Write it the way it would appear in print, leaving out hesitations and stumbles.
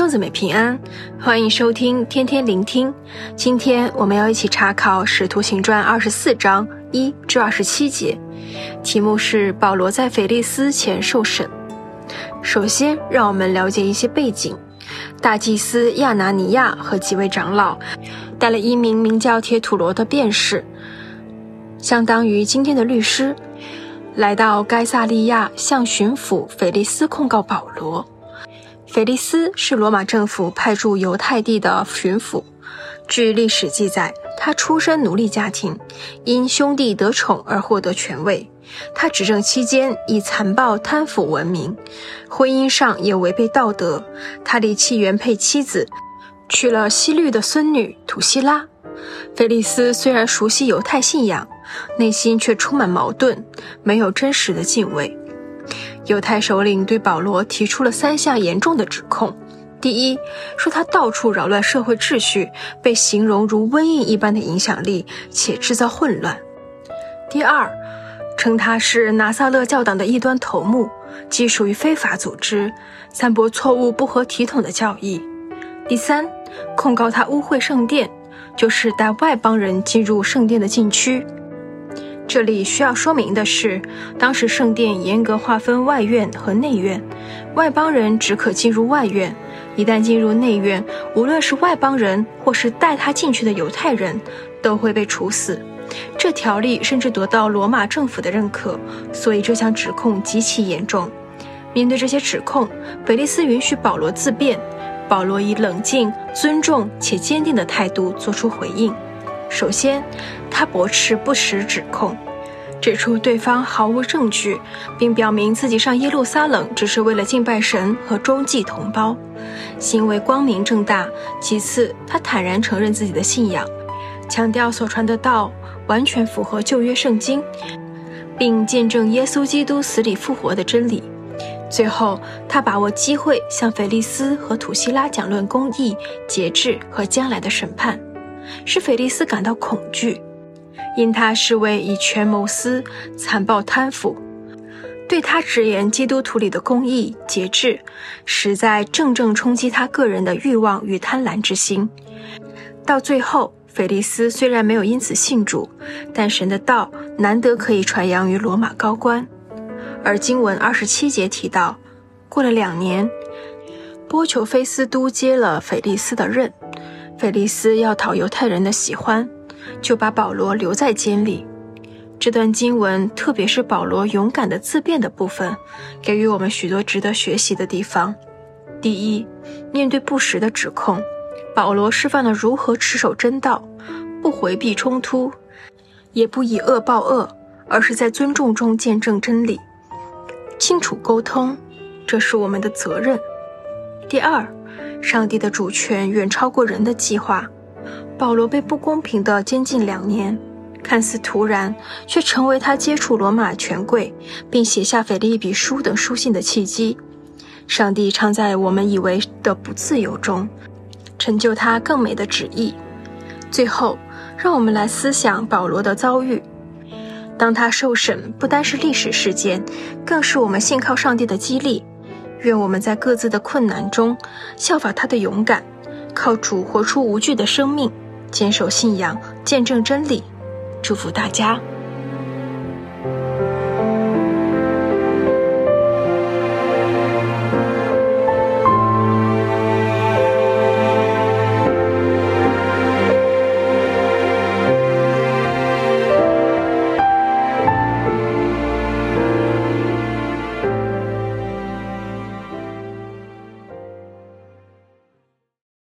兄姊妹平安，欢迎收听天天聆听。今天我们要一起查考《使徒行传》24章1至27节，题目是保罗在腓利斯前受审。首先让我们了解一些背景。大祭司亚拿尼亚和几位长老带了一名叫铁土罗的辩士，相当于今天的律师，来到该撒利亚向巡抚腓利斯控告保罗。腓利斯是罗马政府派驻犹太地的巡抚，据历史记载，他出身奴隶家庭，因兄弟得宠而获得权位。他执政期间以残暴贪腐闻名，婚姻上也违背道德。他离弃原配妻子，娶了希律的孙女土希拉。腓利斯虽然熟悉犹太信仰，内心却充满矛盾，没有真实的敬畏。犹太首领对保罗提出了3项严重的指控。第一，说他到处扰乱社会秩序，被形容如瘟疫一般的影响力，且制造混乱。第二，称他是拿撒勒教党的异端头目，既属于非法组织，散播错误不合体统的教义。第三，控告他污秽圣殿，就是带外邦人进入圣殿的禁区。这里需要说明的是，当时圣殿严格划分外院和内院，外邦人只可进入外院，一旦进入内院，无论是外邦人或是带他进去的犹太人，都会被处死。这条例甚至得到罗马政府的认可，所以这项指控极其严重。面对这些指控，腓利斯允许保罗自辩，保罗以冷静、尊重且坚定的态度作出回应。首先，他驳斥不实指控，指出对方毫无证据，并表明自己上耶路撒冷只是为了敬拜神和周济同胞，行为光明正大。其次，他坦然承认自己的信仰，强调所传的道完全符合旧约圣经，并见证耶稣基督死里复活的真理。最后，他把握机会向腓利斯和土希拉讲论公义、节制和将来的审判，使腓利斯感到恐惧，因他是为以权谋私、残暴贪腐。对他直言基督徒里的公义、节制，实在正冲击他个人的欲望与贪婪之心。到最后，腓利斯虽然没有因此信主，但神的道难得可以传扬于罗马高官。而经文27节提到，过了2年，波求菲斯都接了腓利斯的任，腓利斯要讨犹太人的喜欢，就把保罗留在监里。这段经文，特别是保罗勇敢的自辩的部分，给予我们许多值得学习的地方。第一，面对不实的指控，保罗示范了如何持守真道，不回避冲突，也不以恶报恶，而是在尊重中见证真理，清楚沟通，这是我们的责任。第二，上帝的主权远超过人的计划。保罗被不公平地监禁2年，看似突然，却成为他接触罗马权贵，并写下腓立比书等书信的契机。上帝常在我们以为的不自由中，成就他更美的旨意。最后，让我们来思想保罗的遭遇。当他受审，不单是历史事件，更是我们信靠上帝的激励。愿我们在各自的困难中效法他的勇敢，靠主活出无惧的生命，坚守信仰，见证真理。祝福大家。